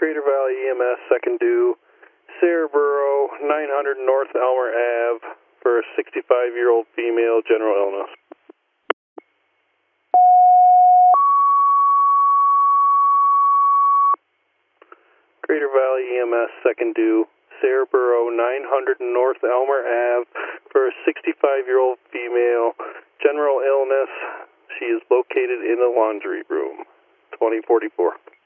Crater Valley EMS, second due, Cerebro, 900 North Elmer Ave, for a 65-year-old female, general illness. Crater Valley EMS, second due, Cerebro, 900 North Elmer Ave, for a 65-year-old female, general illness. She is located in the laundry room, 2044.